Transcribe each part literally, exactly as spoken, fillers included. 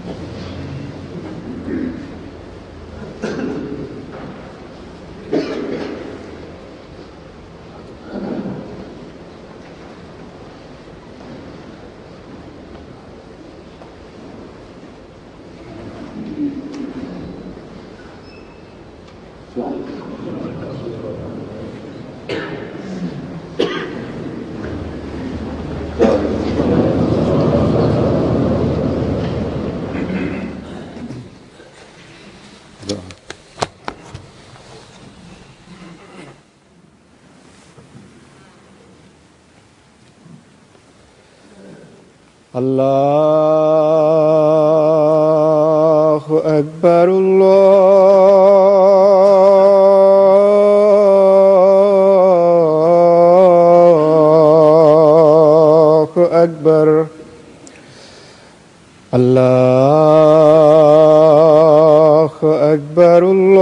الله أكبر الله أكبر الله أكبر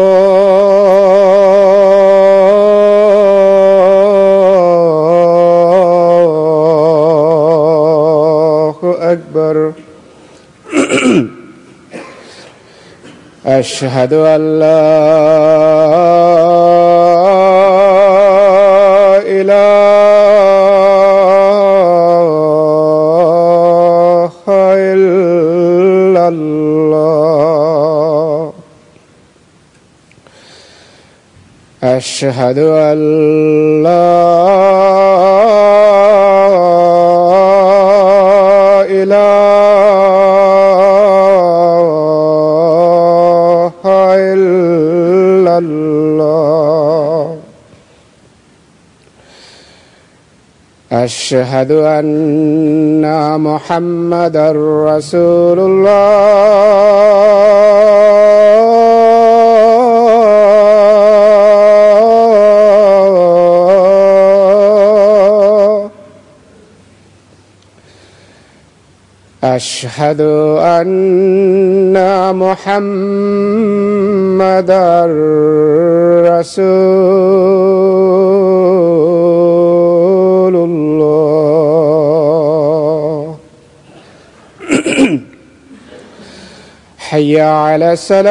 الله أكبر أشهد أن لا إله إلا الله أشهد أن لا إله إلا الله أشهد أن محمدًا رسول الله أشهد أن محمدًا رسول الله حي على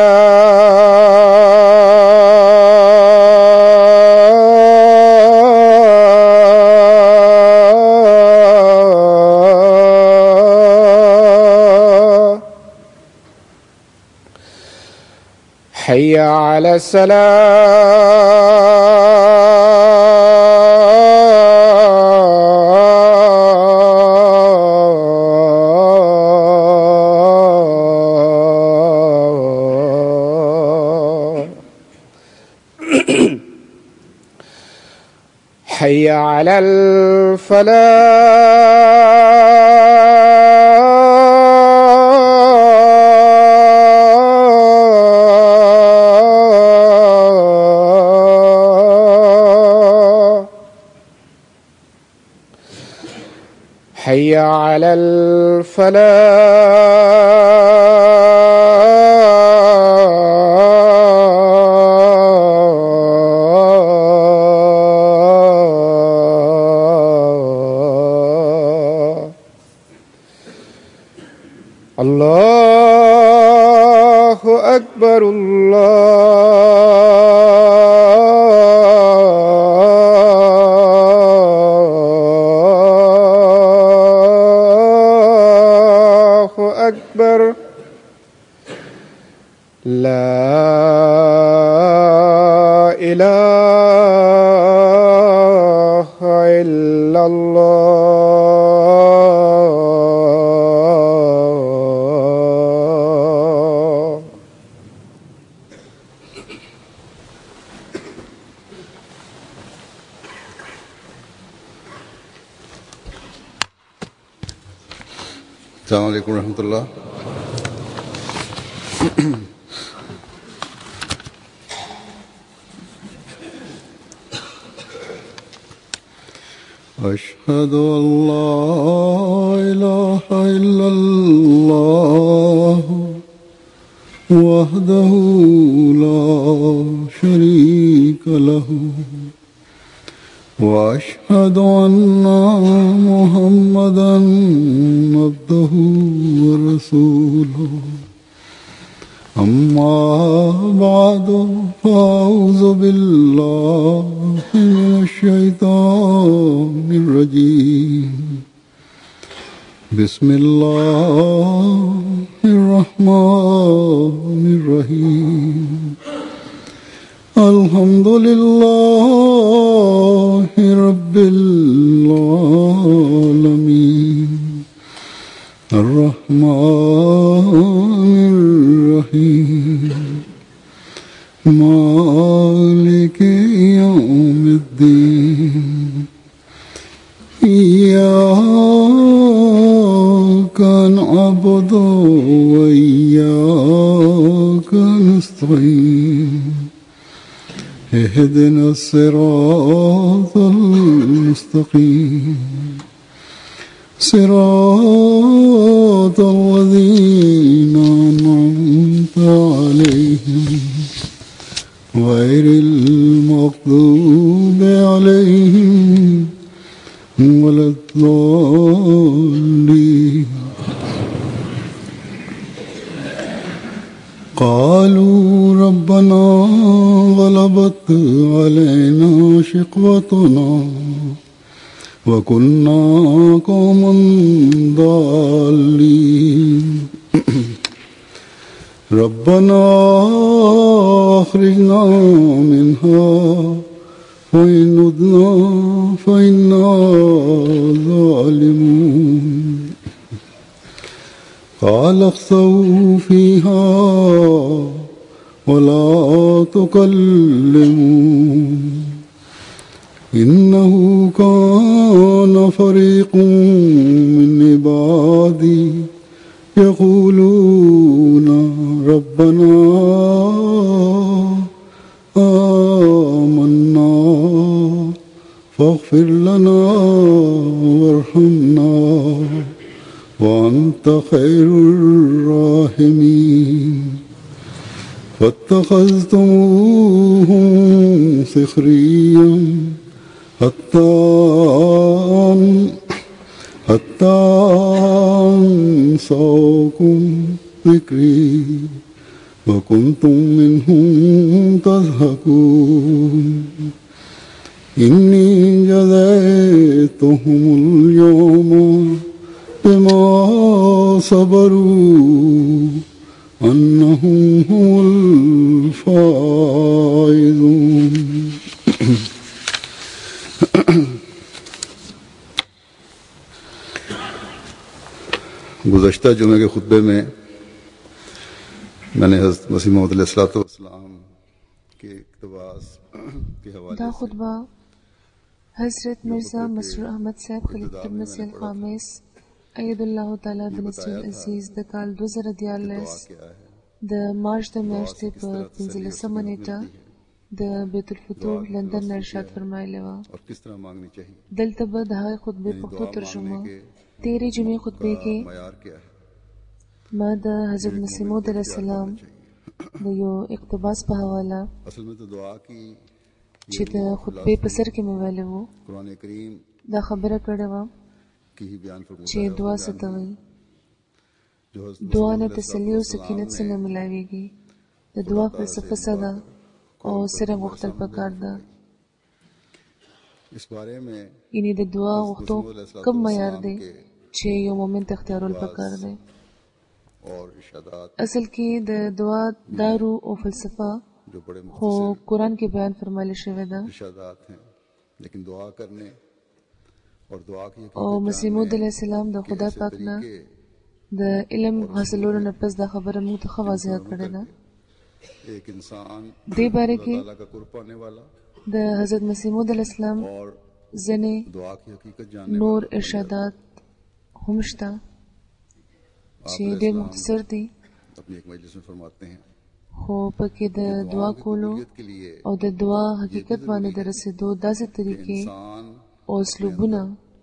الصلاة حي على الصلاة حي على الفلاح حي على الفلاح الله أكبر الله أكبر لا إله إلا الله السلام عليكم ورحمة الله. أشهد أن لا إله إلا الله وحده لا شريك له وأشهد أن محمدا عبده ورسوله أما بعد فأعوذ بالله من الشيطان الرجيم بسم الله الرحمن الرحيم الحمد لله رب العالمين الرحمن الرحيم مالك يوم الدين إياك نعبد وإياك نستعين اهدنا الصراط المستقيم صراط الذين أنعمت عليهم غير المغضوب عليهم ولا الضالين قالوا ربنا غلبت علينا شقوتنا وكنا قوما ضالين ربنا أخرجنا منها فإن عدنا فإنا ظالمون قال اخسئوا فيها ولا تكلمون إنه كان فريق من عبادي يقولون ربنا آمنا فاغفر لنا وارحمنا وأنت خير الراحمين فاتخذتموهم سخريا حتى حتى أنساكم ذكري وكنتم منهم تضحكون إني جزيتهم اليوم بما صبروا أنهم هم الفائزون गुज़श्ता जुमे के खुतबे में मैंने हज़रत मसीह मौऊद अलैहिस्सलाम के इक़्तिबास के हवाले دا خطبہ حضرت مرزا مسرور احمد صاحب خلیفۃ المسیح الخامس اید الله تعالی بنصر العزیز د کال دو زره دیارلس د مارچ د میاشتې په پنځلسمه نیټه د بیت الفتوح لندن نه ارشاد فرمایلی و. دلته به د هغې خطبې پښتو ترجمه تیرې جمعې خطبې کې ما د حضرت مسیح موعود علیه السلام د یو اقتباس په حواله چې د خطبې په سر کې مې ویلی و دا خبره کړې وه چې دعا څه ته وایي. دعا نه تسلي او سکینت څنګه ملاویږي، د دعا فلسفه څه ده او څرنګه غوښتل پکار ده، یعنې د دعا غوښتو کوم معیار دی چې یو مومن ته اختیارول پکار دی. اصل کې د دعا دارو او فلسفه خو قرآن کې بیان فرمایلی شوې ده او مسیح موعود علیه السلام د خدای پاک نه د علم حاصلولو نه پس دا خبره موږ ته ښه واضحه کړې ده. دې باره کې د حضرت مسیح موعود علیه السلام ځینې نور ارشادات هم شته چې ډېر مختصر دي خو پکې د دعا کولو او د دعا حقیقت باندې د رسېدو داسې طریقې او اسلوبونه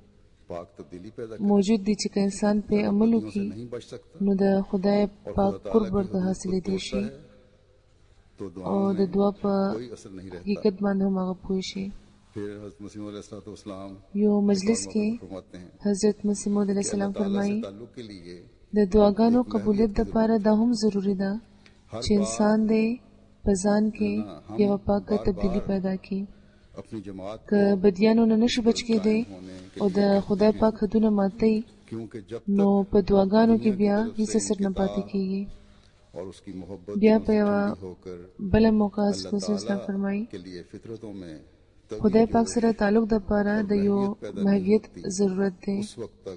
موجود دي چې که انسان پې عمل وکړي نو د خدای پاک قرب ورته حاصلېدی شي او د دعا په حقیقت باندې هم هغه پوه شي. फिर हज़रत मसीह अलैहिस्सलाम یو مجلس کې फरमाते हैं حضرت مسیح موعود علیه कि السلام अल्लाह ताला से فرمایي ताल्लुक़ के लिए د دعاګانو قبولیت لپاره دا هم ضروری ده چې انسان دې په ځان کې یوه پاکه تبدیلی پیدا کړي. अपनी जमात که بدیانو نه نشي بچ کېدی او د خدای پاک حدونه ماتوي क्योंकि जब نو په دعاګانو کې بیا هیڅ اثر نه پاتې کېږي. और उसकी मोहब्बत بیا په یوه होकर بله موقع مسیح اسلام فرمایي के लिए फितरतों में خدای پاک سره تعلق د لپاره د یو محویت ضرورت دی. उस वक्त तक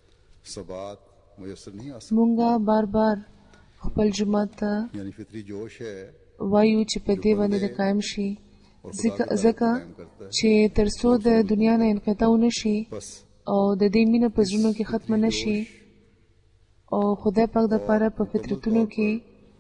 सबात मुयसर नहीं आ مونږه بار بار خپل جماعت ته सकती यानी फितरी जोश है وایو چې په دې باندې د قائم شي ځکه ځکه چې تر څو د دنیا نه انقطاع ونشي बस او د دې مینه په زړونو کې ختم نشي او خدای پاک د لپاره په فطرتونو کې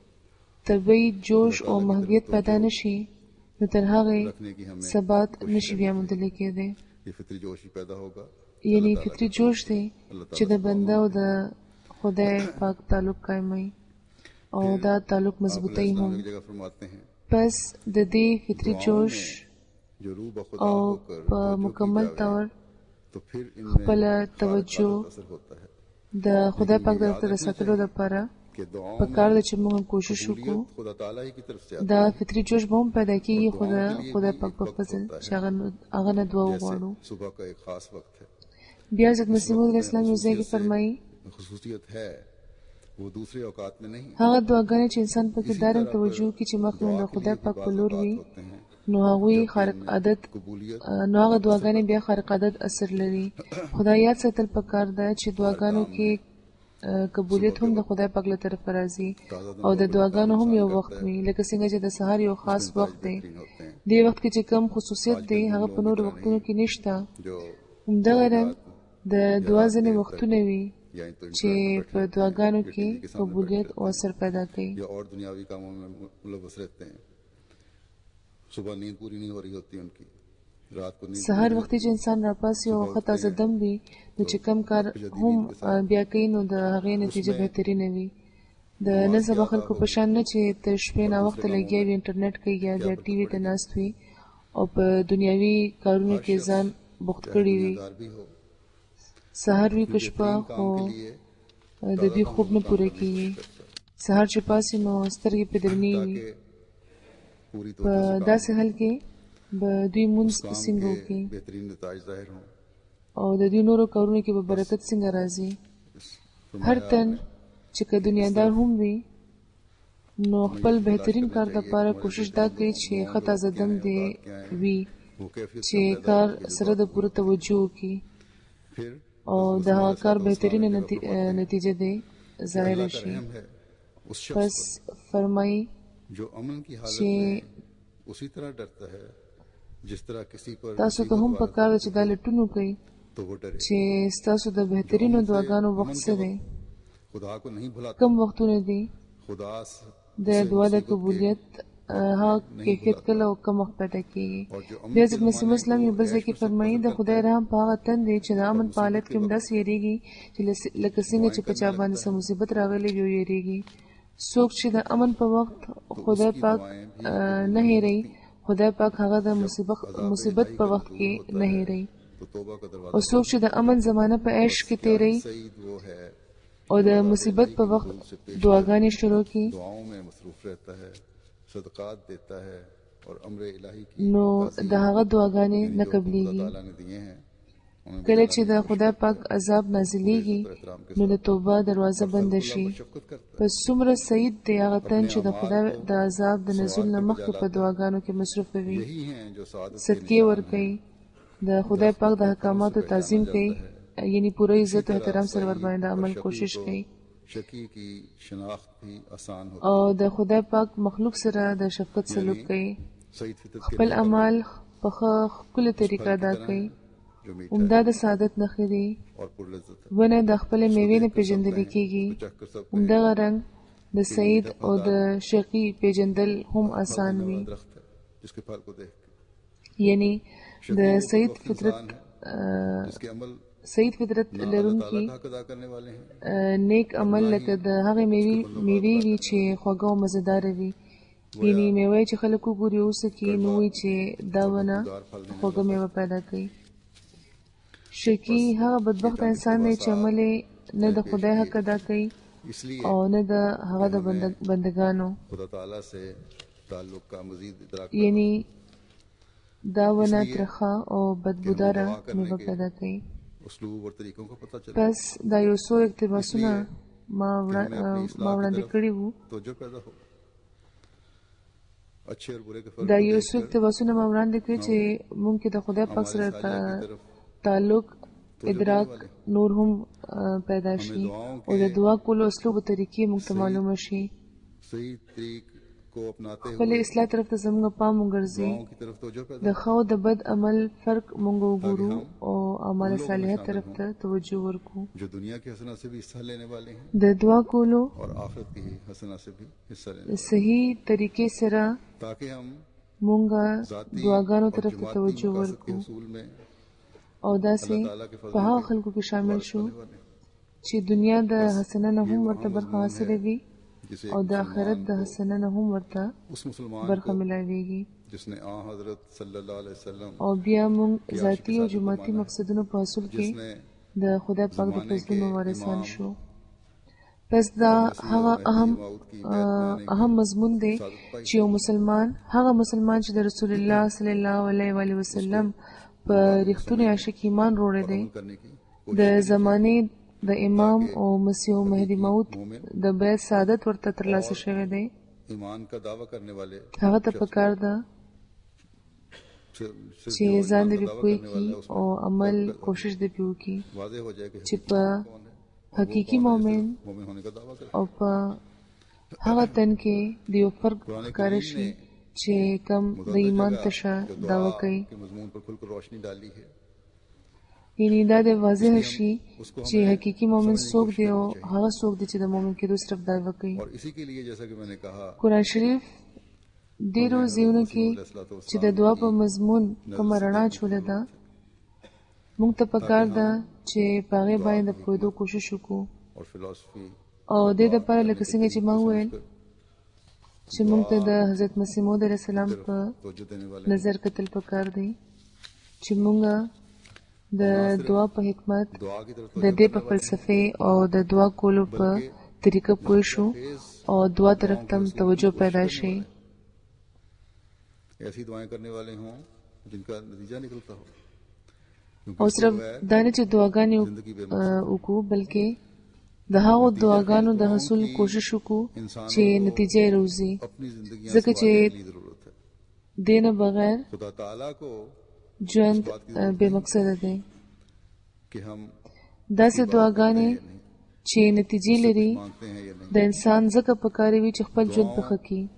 طبیعي جوش او محویت پیدا نشي نو تر هغه रखने की हमें ثبات نشي بیا موندل کېدی. ये फितरी जोश ही पैदा होगा یعنی فطري جوش دی چې د بنده او د خدای پاک تعلق قائموي او دا تعلق مضبوطی هم. एक जगह फरमाते हैं پس د دې فطري جوش जो रूह बखुदा او होकर په مکمل طور तो फिर خپل इनमें توجه असर होता है د خدای پاک طرف ته رساتلو لپاره कि दुआओं په کار ده چې موږ کوشش وکړو में खुदा ताला ही की तरफ से دا فطري جوش به هم پیدا کېږي خو د خدای پاک په فضل چې هغه هغه نه دعا وغواړو. सुबह का एक खास वक्त है بیا حضرت مسیح موعود علیه السلام یو ځای کې فرمایي خصوصیت है वो दूसरे औकात में नहीं هغه دعاګانې چې انسان پکې دارن توجه کوي چې مخکې د خدای پاک په لور وي होते हैं نو هغوی خارق عادت कबूलियत نو هغه دعاګانې بیا خارق عادت اثر لري. خدای یاد ساتل پکار ده چې دعاګانو کې قبولیت هم د خدای پاک له طرفه راځي او د دعاګانو هم یو وخت وي لکه څنګه چې د سهار یو خاص وخت دی. دې وخت کې چې کم خصوصیت دی هغه په نور وختونو کې نشته. जो همدغه رنګ د دعا ځینې وختونه وي या तो چې په دعاګانو کې قبولیت او اثر پیدا کوي. या और दुनियावी कामों में मुलव्वस रहते हैं सुबह नींद पूरी नहीं हो रही होती उनकी रात को नींद سهار وختي چې انسان راپاسي او وخت تازه دم وي نو چې کم کار هم بیا کوي نو د هغې نتیجه بهترینه وي. د نن سبا خلکو په شان نه چې تر شپې ناوخته لګیا وي انټرنیټ کوي یا بیا ټي وي ته ناست وي او په دنیاوي کارونو کې ځان بوخت کړي وي. दار भी हो سهار وي که شپه خو د دوی خوب نه پوره کېږي. سهار چې پاسي نو سترګې پې درنې وي. कि पूरी तो په داسې حال کې به دوی مونځ څنګه وکړي बेहतरीन नताइज ज़ाहिर हों او د دوی نورو کارونو کې به برکت څنګه راځي. هر تن چې که دنیادار هم وي نو خپل بهترین کار لپاره کوشش دا کوي چې ښه تازه دم دی وي वो कैफियत چې کار سره د پوره توجه وکړي फिर او د هغه کار بهترینه نتی- نتیجه دی ظاهر अल्लाह का شي. रहम है उस शख्स پس فرمایي जो अमन की हालत چې में उसी तरह डरता है जिस तरह किसी पर تاسو ته هم پکار ده چې دا لټون وکړئ तो वो डरे چې ستاسو د بهترینو دعاګانو وخت څه دی खुदा को नहीं भुलाता کم وختونه دي खुदा د دعا د قبولیت هغه کیفیت کله او کم وخت پیدا کېږي. بیا حضرت مسیح اسلام یو بل ځای کې فرمایي د خدای رحم په هغه تن دی چې د امن په حالت کې هم داسې یېرېږي چې لکه څنګه چې په چا باندې څه مصیبت راغلی وي یېرېږي. څوک چې د امن په وخت خدای پاک نه هېروي خدای پاک هغه د مصیبت مصیبت په وخت کې نه هېروي. तो तौबा का दरवाजा او څوک چې د امن زمانه په عیش کې تېروي सईद वो है او د مصیبت په وخت دعاګانې شروع کړي दुआओं में मसरूफ रहता है सदकात देता है और अम्र इलाही की نو د هغه دعاګانې نه قبليږي. ताला ने दिए हैं उन्हें کله چې د خدای پاک عذاب نازلېږي نو د توبه دروازه بند شي. शफकत करता پس څومره سعید دی هغه تن چې د خدای د عذاب د نزول نه مخکې په دعاګانو کې مصروف وي. यही हैं जो सादत صدقې ورکوي د خدای پاک د احکاماتو تعظیم کوي یعنی پوره عزت او احترام سره ور باندې عمل کوشش کوي शकी की शनाख्त भी आसान होती او د خدای پاک مخلوق سره د شفقت سلوک کوي. सईद फितरत के خپل اعمال په ښه ښکلې طریقه ادا کوي. जो मीठा عمده د سعادت نښې دي. और पुरलज़्ज़त है ونه د خپل میوې نه پیژندل کېږي. चख कर सब همدغه رنګ د سعید او د شقي پیژندل هم آسان وي. दरख्त है जिसके फल को देख के یعنی د سعید فطرت जिसके अमल سعید فطرت لرونکي हक अदा करने वाले हैं نیک عمل لکه د هغه میوې میوې وي چې خوږه او مزیدار وي یعنی میوه چې خلک وګوري اوس کې نو وایي چې دا ونه خوږه میوه پیدا کوي. شکی هغه بدبخت انسان دی چې عمل نه د خدای حق ادا کوي او نه د هغه د بندگانو. خدا تعالی سے تعلق کا مزید ادراک یعنی دا ونه ترخه او بدبوداره میوه پیدا کوي. اسلوب اور طریقوں کا پتہ چلے. پس دا یو څو اقتباسونه ما ما وړاندې کړي وو. توجه پیدا ہو اچھے اور برے کے فرق. دا یو څو اقتباسونه ما وړاندې کړي چې مونږ کې د خدای پاک سره تعلق ادراک نور هم پیدا شي او د دعا کولو اسلوب او طریقې موږ ته معلومه شي. صحیح طریق کو اپناتے خپل اصلاح طرف ته زموږ پام وګرځي. د ښه او د بد عمل فرق موږ وګورو او اعمال صالحه طرف ته توجه ورکړو. جو دنیا کے حسنات سے بھی حصہ لینے والے ہیں د دعا کولو اور آخرت کی حسنات سے بھی حصہ لینے صحیح طریقې سره تاکہ ہم موږ دعاګانو طرف ته توجه ورکړو او داسې په هغه خلکو کې شامل شو چې دنیا د حسنه نه هم ورته برخه حاصله وي او د آخرت د حسنه نه هم ورته برخه ملاويږي. جس نے آن حضرت صلی الله علیه وسلم او بیا موږ ذاتی او جماعتي مقصدونو په حاصل کې د خدای پاک د فضلونو وارثان شو. پس دا هغه اهم اهم مضمون دی چې یو مسلمان هغه مسلمان چې د رسول الله صلی الله علیه و وسلم په رښتونی عاشق ایمان وروړی دی د زمانه د امام او مسیح مهدی موت د بیت سعادت ورته ترلاسه شوی دی. ایمان کا دعوی کرنے والے هغه ته پکار ده چې ځان دې پوي کی او عمل کوشش دې پیو کی واضح ہو جائے چې په حقيقي مؤمن مومن ہونے کا دعوی کرے او په هغه تن کې د یو فرق ښکار شي چې کم د ایمان تشه دعوه کوي. مضمون پر کھل کر روشنی ڈالی ہے. یعنی دا د واضح شي چې حقيقي مؤمن څوک دی او هغه څوک دی چې د مؤمن کېدو صرف دعوه کوي. اور اسی کے لیے جیسا کہ میں نے کہا قرآن شریف ډیرو ځایونو کې چې د دعا په مضمون کومه رڼا چوله ده موږ ته پکار ده چې په هغې باندې د پوهېدو کوشش وکړو اور فلسفی او دې دپاره لکه څنګه چې ما وویل چې موږ ته د حضرت مسیح موعود علیه السلام په نظر کتل پکار دی چې موږ د دعا په حکمت د دې په فلسفه او د دعا کولو په طریقه پوه شو او دعا طرف ته توجه پیدا شي. ایسی دعائیں کرنے والے ہوں جن کا نتیجہ نکلتا ہو. او صرف دا نه چې دعاګانې وکړو بلکې د هغو دعاګانو د حصول کوشش وکړو چې نتیجه یې روزي ځکه چې دې نه بغیر خدا تعالی کو ژوند بې مقصده دی. کہ ہم داسې دعاګانې چې نتیجې لري د انسان ځکه پکاري وي چې خپل ژوند په ښه کړي.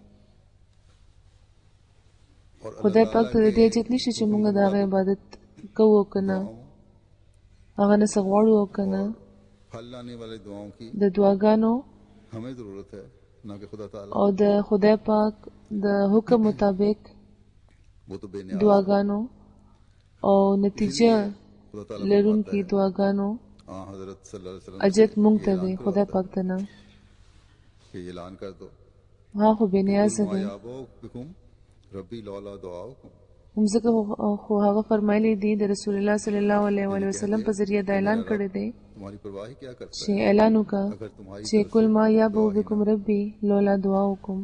خدای پاک ته د دې اجازه نشته چې موږ د هغه عبادت کوو که نه هغه نه څه غواړو او که نه. پھل لانے والے دعاؤں کی د دعاګانو ہمیں ضرورت ہے نہ کہ خدا تعالی او د خدای پاک د حکم مطابق وہ تو بے نیاز دعاګانو او نتیجه لرونکي دعاګانو آن حضرت صلی اللہ علیہ وسلم اجت مونږ ته دی خدای پاک ته نه. کہ اعلان کر دو ها خو بے نیازه دی بكم ربی لولا دعاؤکم هم ځکه خو هغه فرمایلی دی د رسول الله صلی الله علیه و وسلم په ذریعہ دا اعلان کړی دی تمہاری پرواہ کیا کرتا چې اعلان وکړه چې کل ما یابو بكم ربی لولا دعاؤکم.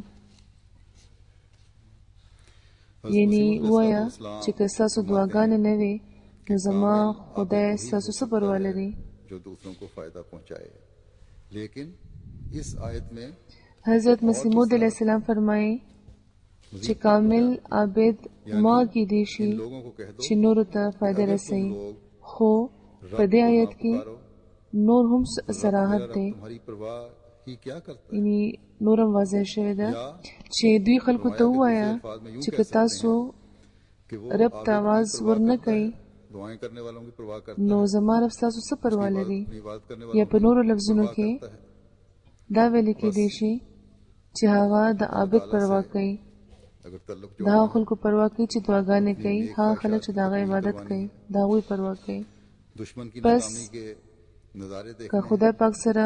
یعنی وایا چې که ستاسو دعاګانې نه وي نو زما خدای ستاسو څه پروا لري. جو دوسروں کو فائدہ پہنچائے. لیکن اس آیت میں حضرت مسیح موعود علیہ السلام فرمائے چې کامل عابد ما کې دی شي چې نور ته فائدہ رسوي. خو په دې آیت کې نور هم صراحت دی تمہاری پرواہ ہی کیا کرتا ہے. یعنی نورم واضح شوی ده چې دوی خلکو ته ووایا چې که تاسو رب ته آواز ورنه کوي دعائیں کرنے والوں کی پرواہ کرتا نو زما رب ستاسو څه پروا لري. ہے عبادت کرنے یا په نورو لفظونو کې دا ویل کېدی شي چې هغه د عابد پروا کوي اگر تعلق د هغو خلکو پروا کوي چې دعاګانې کوي هغه خلک چې د هغه عبادت کوي د هغوی پروا کوي. دشمن کی پس ناکامی کے نظارے دیکھ که خدای پاک سره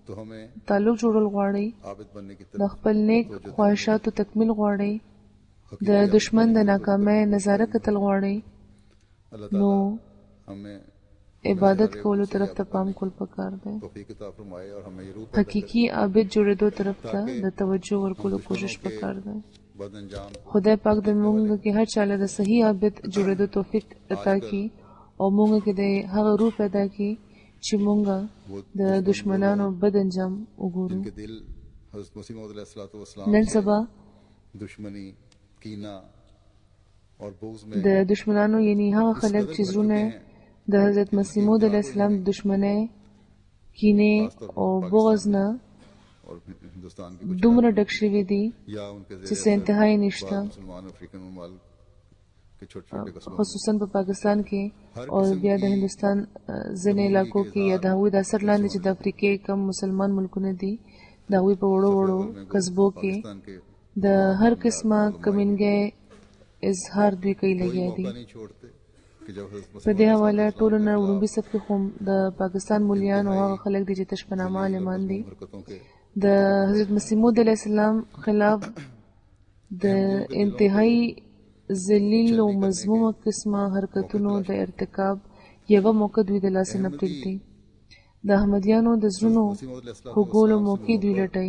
तो हमें تعلق جوړول غواړئ، आबिद बनने की د तरफ خپل نیک خواهشاتو تکمیل غواړئ، د دشمن د ناکامۍ نظاره کتل غواړئ، अल्लाह نو ताला हमें عبادت کولو طرف ته پام کول پکار دی. तौफीक अता फरमाए और हमें ये रूह पैदा حقیقي عابد جوړېدو طرف ته د توجه ورکولو کوشش پکار دی. बद अंजाम خدای پاک د موږ کې هر چاله د صحیح عابد جوړېدو توفیق عطا کړي او موږ کې د هغه روح پیدا کړي چې موږ د دشمنانو بد انجام وګورو. के दिल हज़रत मसीह मौद अलैहिस्सलाम نن سبا दुश्मनी कीना और बुग़्ज़ में د دشمنانو یعنی هغه خلک چې زړونه د حضرت مسیح موعود علیه السلام د دشمنۍ، کینې او بغض نه और हिंदुस्तान की कुछ دومره ډک شوي دي या उनके چې ज़रिए څه انتهایی نشته، मुसलमान अफ्रीकन ममालिक के छोटे छोटे कस्बों خصوصا په پاکستان کې او بیا د هندوستان ځینې علاقو کې یا د هغوی د اثر لاندې چې د افریقې کم مسلمان ملکونه دي د هغوی په وړو وړو قصبو کې पाकिस्तान के د هر قسمه کمینګۍ اظهار دوی کوي لګیا دي. मौका नहीं छोड़ते कि जब हज़रत په मसीह دې حواله ټولو نه وړومبي صف کې خو د پاکستان مولیان او هغه خلک دي چې تش په نامه عالمان دي बरकतों के د حضرت مسیح موعود علیه السلام خلاف د انتهایی ذلیل او مذمومه قسمه حرکتونو د ارتکاب یوه موقع دوی د لاسه نه پرېږدي. د احمدیانو د زړونو خوږولو موقع دوی لټوي.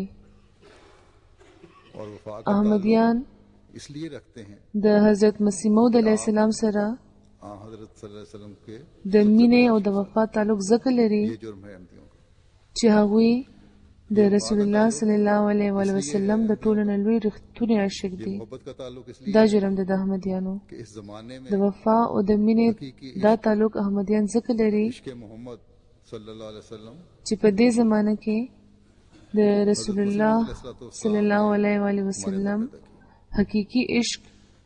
और वफा का احمدیان इसलिए रखते हैं د حضرت مسیح موعود علیه السلام سره आ हज़रत सल्लल्लाहु अलैहि वसल्लम के د مینې او د وفا تعلق ځکه لري ये जुर्म है अहमदियों का چې هغوی د رسول الله صلی الله علیه و وسلم د ټولو نه لوی رښتونی عاشق دي. मोहब्बत का ताल्लुक इसलिए دا جرم دی د احمدیانو. कि इस जमाने में د وفا او د مینې دا تعلق احمدیان ځکه لري इश्क़ मोहम्मद सल्लल्लाहु अलैहि वसल्लम چې په دې زمانه کې د رسول الله صلی الله علیه و وسلم حقیقي عشق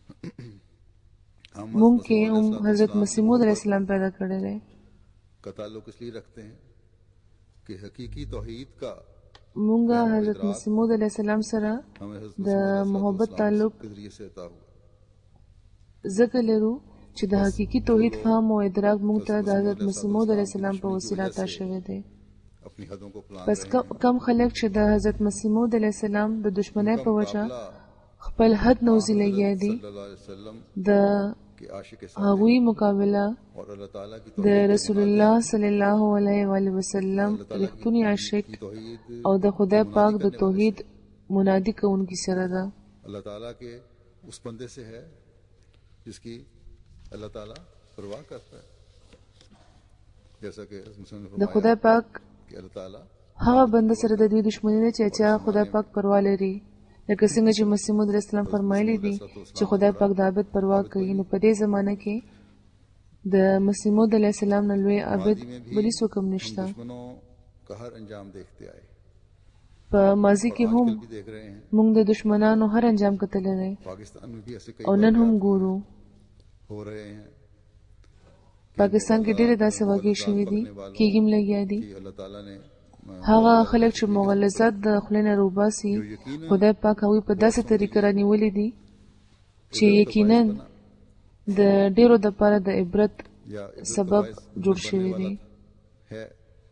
हम مونږ کې هم حضرت مسیح موعود علیه السلام پیدا کړی دی. का ताल्लुक इसलिए रखते हैं कि हकीकी तौहीद का مونږ حضرت مسیح موعود علیه السلام سره हमें हज़रत د محبت تعلق के जरिए से अता हुआ ځکه لرو چې د حقیقي توحید فهم او ادراک مونږ ته د حضرت مسیح موعود علیه السلام په وسیله عطا شوی دی. अपनी हदों को फलांग پس रहे हैं کم خلک چې د حضرت مسیح موعود علیه السلام د دشمنۍ په وجه خپل حد نوزي لګیا دي، सल्लल्लाहु अलैहि वसल्लम د के आशिक के साथ هغوی مقابله और अल्लाह ताला की د رسول الله صلی الله علیه و وسلم رښتونی عاشق तौहीद او د خدای پاک د توحید منادي کوونکی سره ده. अल्लाह ताला के उस बंदे से है जिसकी अल्लाह ताला परवाह करता है जैसा कि मुस्लिम ने د फरमाया خدای پاک कि अल्लाह ताला هغه بنده سره د دوی دشمنی نه چې چا خدای پاک پروا لري، لکه څنګه چې مسیح موعود علیه السلام فرمایلی دي چې خدای پاک د عابد پروا کوي. نو په دې زمانه کې د مسیح موعود علیه السلام نه لوی عابد بلی څوک هم نشته. दुश्मनों का हर अंजाम देखते आए په ماضي کې هم आजकल भी देख रहे हैं موږ د دشمنانو هر انجام کتلی دی पाकिस्तान में भी ऐसे कई او نن هم ګورو. हो रहे हैं پاکستان کې ډېرې داسې واقع شوي دي، کېږي هم لګیا دي. कि अल्लाह ताला ने هغه خلک چې مغلظات د خولې نه روباسي خدای پاک هغوی په داسې طریقه رانیولي دي چې یقینا د ډېرو دپاره د عبرت या سبب جوړ شوي دي. है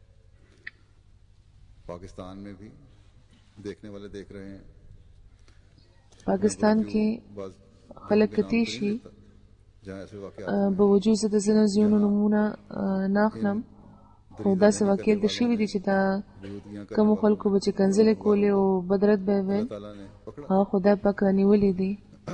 पाकिस्तान में भी देखने वाले देख रहे हैं پاکستان کې बाज خلک کتی شي जहाँ ऐसे वाक़यात به وجود زه د ځینو ځایونو نومونه نه اخلم، خو داسې واقع دلته شوي دي چې دا बेहूदियाँ कर کومو خلکو به چې کنځلې کولې او بدرت به یې ویل ताला ने पकड़ा هغه خدای پاک رانیولي دي.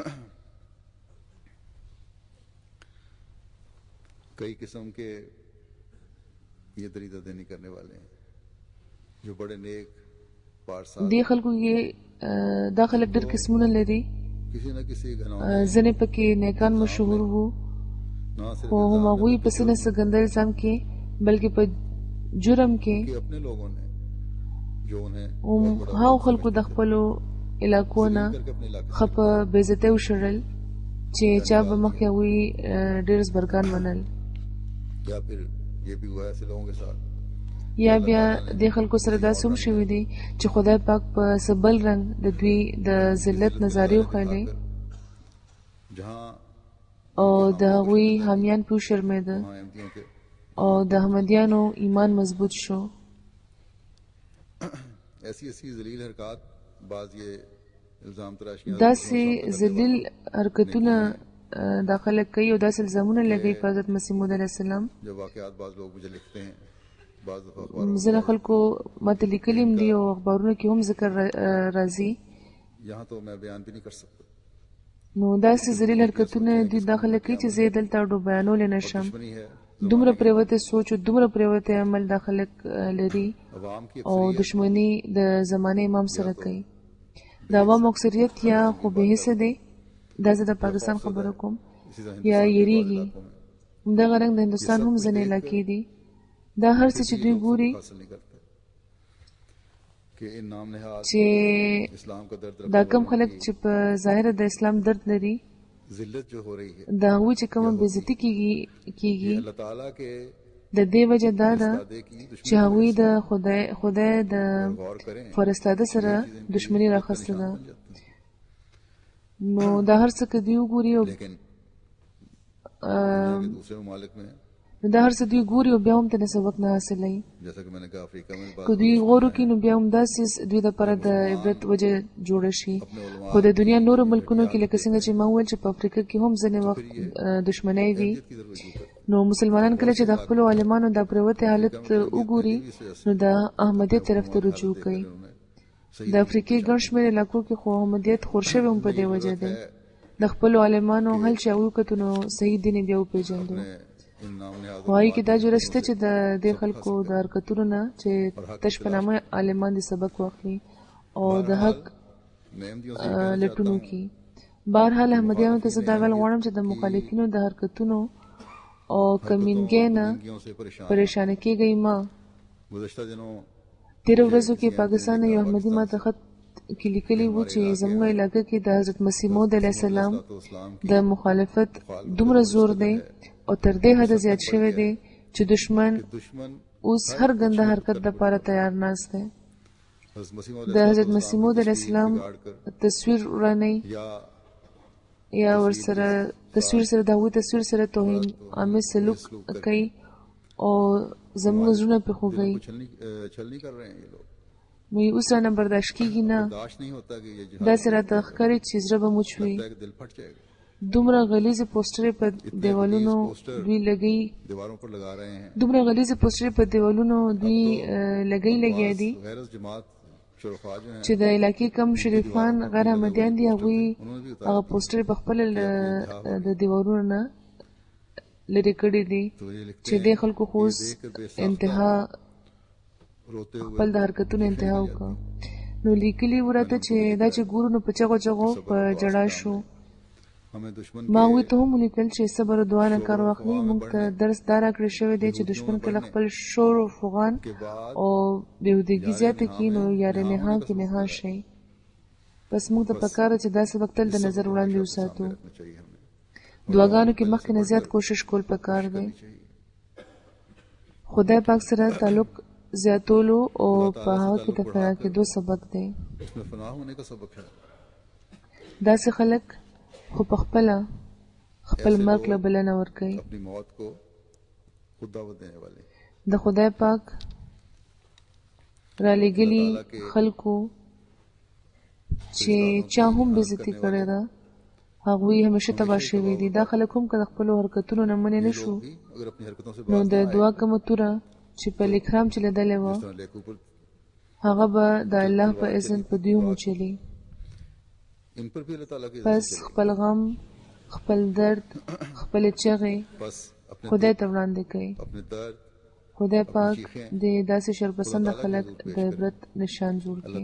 कई किस्म के ये दरीदा देनी करने वाले हैं जो बड़े नेक पारसा دې خلکو کې دا خلک ډېر قسمونه لري. किसी न किसी घनौने ځینې پکې نیکان مشهور وو، ना सिर्फ خو هم هغوی په څه نه څه ګنده الزام کې بلکې په جرم کې कि अपने लोगों ने जो उन्हें هم هغو خلکو د خپلو علاقو نه करके अपने इलाके ښه په بېعزتۍ وشړل چې چا به مخکې هغوی ډېر زبرګان منل. या फिर ये भी हुआ ऐसे लोगों के साथ یا بیا دې خلکو سره داسې هم شوي دي چې خدای پاک په څه بل رنګ د دوی د ذلت نظارې وښیلې जहाँ او د هغوی حامیان پرې وشرمېده वहाँ अहमदियों के او د احمدیانو ایمان مضبوط شو. ऐसी ऐसी जलील हरकत बाज ये इल्जाम तराशियां داسې ذلیل حرکتونه داخله کوي او داسې الزامونه لګوي په حضرت مسیح موعود علیه السلام. जब वाकयात बाज लोग मुझे लिखते हैं बाज ځینې خلکو ماته لیکلي هم دي او اخبارونو کې هم ذکر راځي. यहाँ तो मैं बयान भी नहीं कर सकता. نو داسې ذلیل حرکتونه دوی داخله کوي چې زه یې دلته اډو بیانولی نه شم. دومره پرېوتی سوچ او دومره پرېوتی عمل دا خلک لري او دشمني د زمانې امام سره کوي. د عوامو اکثریت یا خو بې حسه دی، دا زه د پاکستان خبره کوم، یا یریږي. همدغه رنګ د هندوستان هم ځینې علاقې دي. دا هر څه چې دوی ګوري چې دا کم خلک چې په ظاهره د اسلام درد لري، د هغوی چې کومه بېعزتي کېږي کېږي د دې وجه دا ده چې هغوی د خدای خدای د فرستاده سره دشمني راخسته ده. نو دا هر څه که دوی وګوري او دا هر څه دوی ګوري او بیا هم ترې سبق نه حاصلوي. که دوی غور وکړي نو بیا هم داسې دوی دپاره د عبرت وجه جوړه شي. خو د دنیا نورو ملکونو کې لکه څنګه چې ما وویل چې په افریقا کې هم ځینې وخت دشمنۍ وي، نو مسلمانان کله چې د خپلو عالمانو دا پرېوتی حالت وګوري نو د احمدیت طرف ته رجوع کوي. د افریقې ګڼ شمېر علاقو کې خو احمدیت خور شوی هم په دې وجه دی. د خپلو عالمانو حل چې هغوی وکتو نو صحیح دین یې بیا وپېژندو. خو هغوی کې دا جرأت شته چې د دې خلکو د حرکتونو نه چې تش په نامه عالمان دې سبق واخلي او د حق لټون وکړي. بهرحال احمدیانو ته زه دا ویل غواړم چې د مخالفینو د حرکتونو او کمینګۍ نه پریشانه کېږئ مه. تېرو ورځو کې پاکستان یو احمدي ما ته خط کې لیکلي وو چې زموږ علاقه کې د حضرت مسیح موعود علیه السلام د مخالفت دومره زور دی او تر دې حده زیات شوی دی چې دشمن اوس هر ګنده حرکت دپاره تیار ناست دی. د حضرت مسیح موعود علیه السلام تصویر ورانوي یا ورسره تصویر سره د هغوی تصویر سره توهین آمیز سلوک کوي او زموږ زړونه پرې خوږوي. نو یې اوس رانه برداشت کېږي نه. داسې راته ښکاري چې زړه به موچ وي. دومره غلیظې پوسټرې په دیوالونو دوی لګوي دومره غلیظې پوسټرې په دیوالونو دوی لګوي لګیا دي چې د علاقې کم شریفان غیر احمدیان دي، هغوی هغه پوسټرې په خپله د دیوالونو نه لرې کړي دي چې دې خلکو خو اوس انتها خپل د حرکتونو انتها وکړه. نو لیکلي وو راته چې دا چې ګورو نو په چغو چغو په ژړا شو. ما هغوی ته هم ولیکل چې صبر او دعا نه کار واخلي. موږ ته درس دا راکړی شوی دی چې دشمن کله خپل شور و فغان او بېهودګي زیاته کړي نو یاره نها کې نها شي. بس موږ ته پکار ده چې دا سبق تل د نظر وړاندې وساتو. دعاګانو کې مخکې نه زیات کوشش کول پکار دی. خدای پاک سره تعلق زیاتولو او په هغه کې د فنا کېدو سبق دی. داسې خلک خو په خپله خپل مرګ له بلنه ورکوي. د خدای پاک رالیږلي خلکو چې چا هم بېعزتي کړې ده هغوی همیشه تباه شوي دي. دا خلک هم که د خپلو حرکتونو نه منې نه شو نو د دعا کومه توره چې په لیکرام چلېدلې وه هغه به د الله په اذن په دوی هم وچلي. پس خپل غم خپل درد خپلې چغې خدای ته وړاندې کوي. خدای پاک د داسې شرپسنده خلک د عبرت نشان جوړ کړي.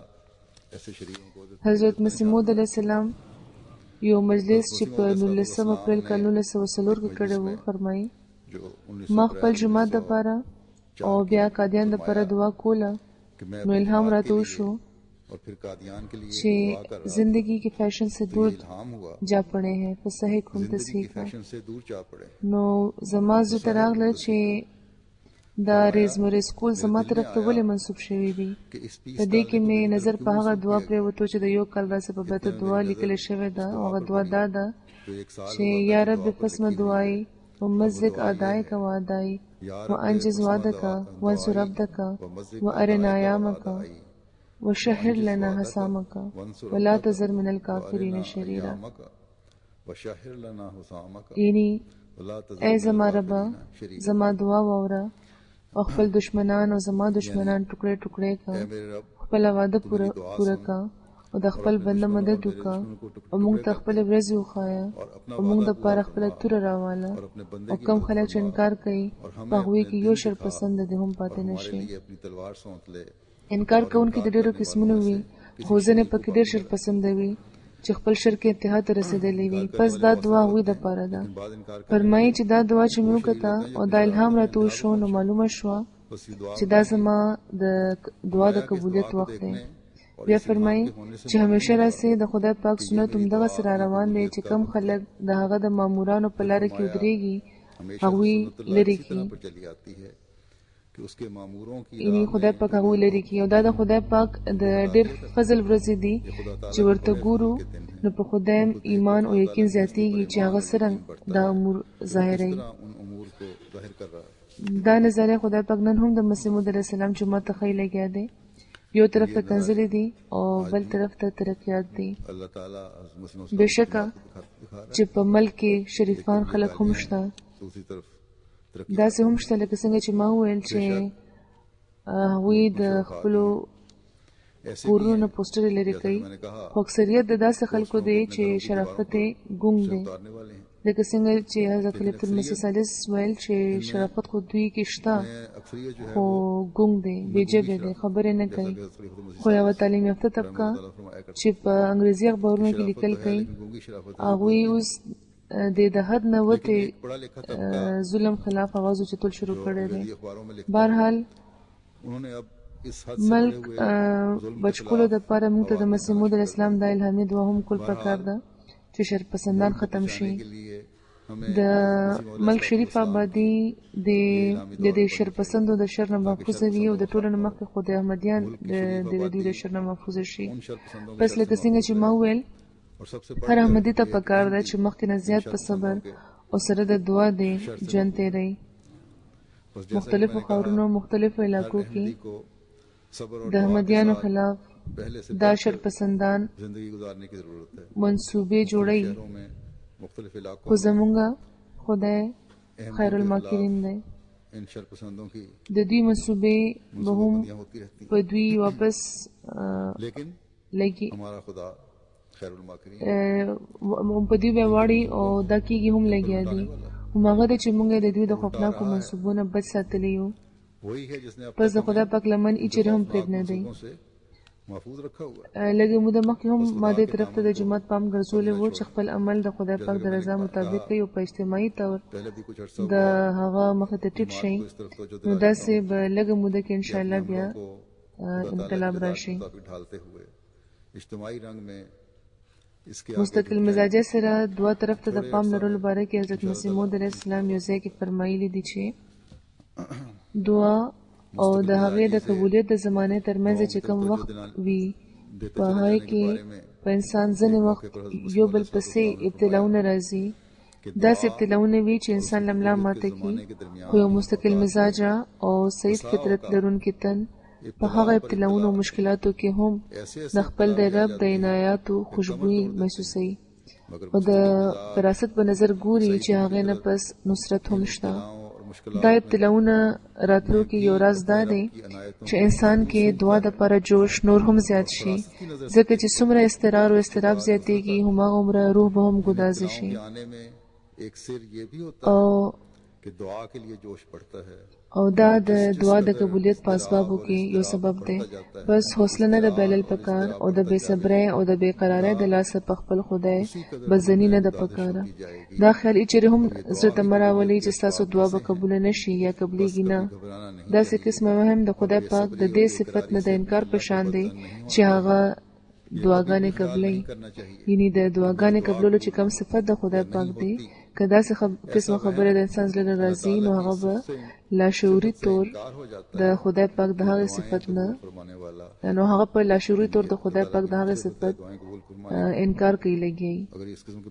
حضرت مسیح موعود علیه السلام یو مجلس چې په نولسم اپریل کال نولس سوه څلور کې کړی و فرمایي ما خپل جومات دپاره او بیا قادیان دپاره دعا کوله نو الهام راته وشو چې زندگی کے فیشن سے دور جا پڑے ہیں په صحیح کوم تصحیح کا. نو زما زړه ته راغله چې دا ریزمرې سکول زما طرف ته ولې منسوب شوي دي. په دې کې مې نظر په هغه دعا پرېوتو چې د یو کال راسه په بیت دعا لیکلې شوې ده او هغه دعا دا ده چې یا رب فسم دعایي ومزق آدائک و آدائی و انجز وعدک وانصر عبدک و ارنا ایامک وشهر لنا حسامك ولا تذر من الكافرين شريرا. یعنی اے زما ربا زما دعا واوره او خپل دشمنان او زما دشمنان ټوکړه ټوکړه کا خپل وعده پوره پوره کا او د خپل بنده مدد وکا او موږ ته خپل ورځ وخایا او موږ د پاره خپل تور راواله او کم خلک چې انکار کوي هغه کې یو شر پسند دي هم پاتې نشي. انکار کوونکي د ډېرو قسمونو وي خو ځنه پکې ډېر شر پسند وي چې خپل شر کې انتها ته رسیدلې وي. پس دا دعا وي د پاره ده. فرمایي چې دا دعا چې موږ کته او دا الهام راته شو نو معلومه شو چې دا زما د دعا د قبولیت وخت دی. بیا فرمایي چې همیشه راسي د خدای پاک سنت هم دغه سره روان دی چې کم خلک د هغه د مامورانو په لار کې ودرېږي هغوی لري کی یعنی خدای پاک هغوی لري کی او دا د خدای پاک د ډېر فضل ورځې دي چې ورته ګورو نو په خدای ایمان او یقین زیاتېږي چې هغه څرنګه دا امور ظاهروي. دا نظریه خدای پاک نن هم د مسیح موعود علیه السلام جماعت ته ښی لګیا دی. یو طرف ته کنځلې دي او بل طرف ته ترقیات دي. بېشکه چې په ملک کې شریفان خلک هم شته داسې هم شته لکه څنګه چې ما وویل چې هغوی د خپلو کورونو نه پوسټرې لرې کوي خو اکثریت د داسې خلکو دی چې شرافت یې ګونګ دی لکه څنګه چې حضرت خلیفة المسیح ثالث ویل چې شرافت خو دوی کې شته خو ګونګ دی بې ژبې دی خبرې نه کوي. خو یوه تعلیم یافته طبقه چې په انګریزي اخبارونو کې لیکل کوي هغوی اوس د د حد نه وتې ظلم خلاف آواز اوچتول شروع کړی دی. بهرحال ملک بچکولو دپاره موږ ته د مسیح موعود علیه السلام دا الهامي دعا هم کول پکار ده چې شرپسندان ختم شي. د ملک شریف آبادي د د شرپسندو د شر نه محفوظه وي او د ټولو نه مخکې خو د احمدیان د دوی د شر نه محفوظه شي. پس لکه څنګه چې ما وویل هر احمدي ته پکار ده چې مخکې نه زیات په صبر او سره د دعا دی ژوند تېروي. مختلفو ښارونو مختلفو علاقو کې د احمدیانو خلاف دا شرپسندان منصوبې جوړوي خو زمونږه خدای خیر الماکرین دی. د دوی منصوبې به هم په دوی واپس لګي په دوی به واړي او دا کېږي هم لګیا دي. هماغه دی چې مونږ د دوی د خوفناکو منصوبو نه بچ ساتلی یو. پس د خدای پاک لمن ای چیرې هم پرېږدی دی. لږه موده مخکې هم ما دې طرف ته د جومات پام ګرځولی و چې خپل عمل د خدای پاک د رضا مطابق کوي او په اجتماعي طور د هغه مخې ته ټیټ شي نو داسې به لږه موده کې انشاءالله بیا انقلاب راشي. مستقل مزاجه سره دوه طرف ته د پام لرلو باره کې حضرت مسیح موعود علیه السلام یو ځای کې فرمایلي دي چې دعا او د هغې د قبولیت د زمانې ترمنځ چې کوم وخت وي په هغې کې په انسان ځینې وخت یو بل پسې ابتلاونه راځي. داسې ابتلاونه وي چې انسان له ملا ماته کړي خو یو مستقل مزاجه او صحیح فطرت لرونکی تن په هغه ابتلاونو او مشکلاتو کې هم د خپل د رب د عنایاتو خوشبويي محسوسوي او د فراست په نظر ګوري چې هغې نه پس نصرت هم شته. دا ابتلاونه راتلو کې یو راز دا دی چې انسان کې دعا دپاره جوش نور هم زیات شي ځکه چې څومره اضطرار او اضطراب زیاتېږي هماغومره روح به هم ګدازه شي. او او دا د دعا د قبولیت په اسبابو کې یو سبب دی. بس حوصله نه د بایلل پکار او د بې صبرۍ او د بې قرارۍ د لاسه په خپل خدای بزني نه ده پکاره. دا خیال ای چیرې هم زړه ته مه راولئ چې ستاسو دعا به قبوله نه شي یا قبلیږي نه. داسې قسمه هم د خدای پاک د دې صفت نه د انکار په شان دی چې هغه دعاګانې قبلوي. یعنی د دعاګانې قبلولو چې کوم صفت د خدای پاک دی که داسې قسمه خبره د انسان زړه نه راځي نو هغه به لاشعوري طور د خدای پاک د هغې صفت نه نو هغه په لاشعوري طور د خدای پاک د هغې صفت انکار کوي لګي.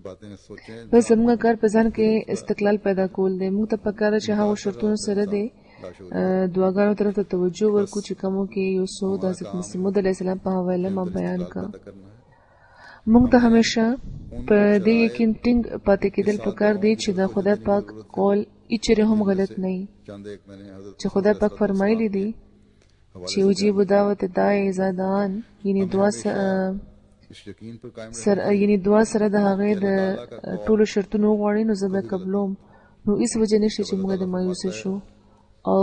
بس زموږ کار په ځان کې استقلال پیدا کول دی. موږ ته پکار چې هغو شرطونو سره دی دعاګانو طرف ته توجه ورکو چې کومو کې یو څو د حضرت مسیح موعود علیه السلام په حواله ما بیان کړ. موږ ته همیشه په دې یقین ټینګ پاتې کېدل پکار دی چې د خدای پاک قول هیڅ هم غلط نه وي، چې خدای پاک فرمایلی دی چې یجیب دعوت داعی اذا دعان، یعنی دعا سره یعنی دعا سره د هغې د ټولو شرطونو وغواړي نو زه به قبلوم. نو هیڅ وجه نشته چې موږ د مایوسه شو. او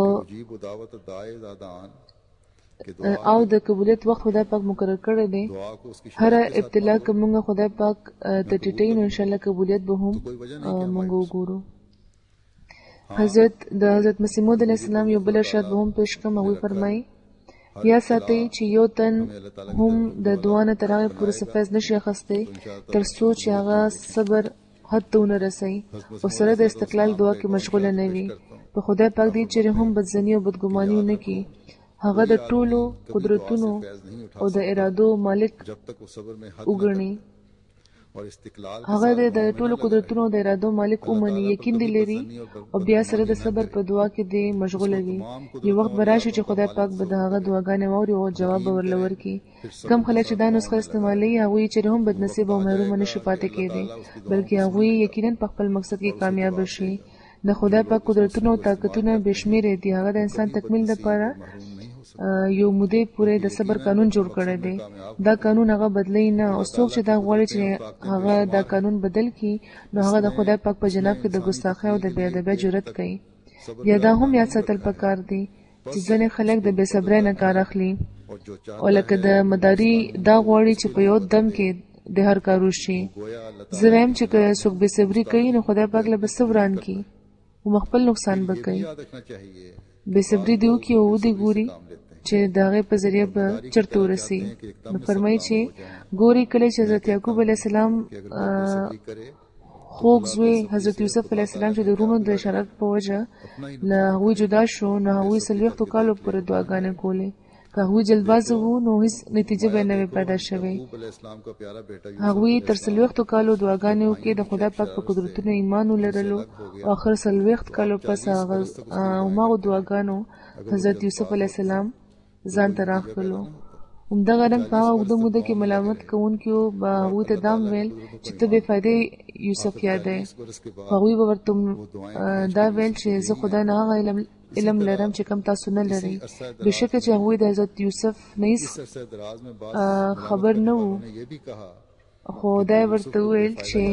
او د قبولیت وخت خدای پاک مقرر کړی دی. هر ابتلا که موږ خدای پاک ته ټیټی نو انشاءالله قبولیت به هم موږ وګورو. حضرت د حضرت مسیح موعود علیه السلام یو بل ارشاد به هم پیش کوم. هغوی فرمایي یا ساتئ چې یو تن هم د دعا نه تر هغې پورې څه فیض نشي اخیستی تر څو چې هغه صبر حد ته ونه رسوي او سره د استقلال دعا کې مشغوله نه وي. په خدای پاک دې چېرې هم بدزني او بدګماني ونه کړي. هغه د ټولو قدرتونو او د ارادو مالک وګڼي. هغه د ټولو قدرتونو او د ارادو مالک ومني، یقین دې لري او بیا سره د صبر په دعا کې دې مشغوله وي. یو وخت به راشي چې خدای پاک به د هغه دعاګانې واوري او جواب به ورله ورکړي. کم خلک چې دا نسخه استعمالوي هغوی چېرې هم بدنصیبه او محرومه نشي پاتې کېدی، بلکې هغوی یقینا په خپل مقصد کې کامیابه شي. د خدای پاک قدرتونه او طاقتونه بې شمېرې دي. هغه د انسان تکمیل لپاره یو مودې پورې د صبر قانون جوړ کړی دی. دا قانون هغه بدلی نه، او څوک چې دا غواړي چې هغه دا قانون بدل کړي نو هغه د خدای پاک په جناب کې د ګستاخۍ او د بې ادبۍ جرأت کوي. بیا دا هم یاد ساتل پکار دی چې ځینې خلک د بې صبرۍ نه کار اخلي او لکه د مداري دا غواړي چې په یو دم کې د هر کار وشي. زه وایم چې که څوک بې صبري کوي نو خدای پاک له به څه وران کړي او خپل نقصان به کوي. بې صبري دې وکړي او ودې ګوري چې د هغې په ذریعه به چېرته ورسي. نو فرمایي چې ګوري کله چې حضرت یعقوب علیه السلام خوږ زوی حضرت یوسف علیه السلام چې د وروڼو د شرارت په وجه له هغوی جدا شو نو هغوی څلوېښتو کالو پورې دعاګانې کولې. که هغوی جلدبازه وو نو هېڅ نتیجه به نه وي پیدا شوې. هغوی تر څلوېښتو کالو دعاګانې وکړې، د خدای پاک په قدرتونو ایمان ولرلو او آخر څلوېښت کالو پس هغه هماغو دعاګانو حضرت یوسف علیه السلام ځان ته راخلو. همدغه رنګ په هغه اوږده موده کې ملامت کوونکو به هغوی ته دام ویل چې ته بې فایدې یوسف یادی. هغوی به ورته دا ویل چې زه خدای نه هغه علم علم لرم چې کم تاسو نه لرئ. بېشکه چې هغوی د حضرت یوسف نه هېڅ خبر نه وو، خو دا یې ورته وویل چې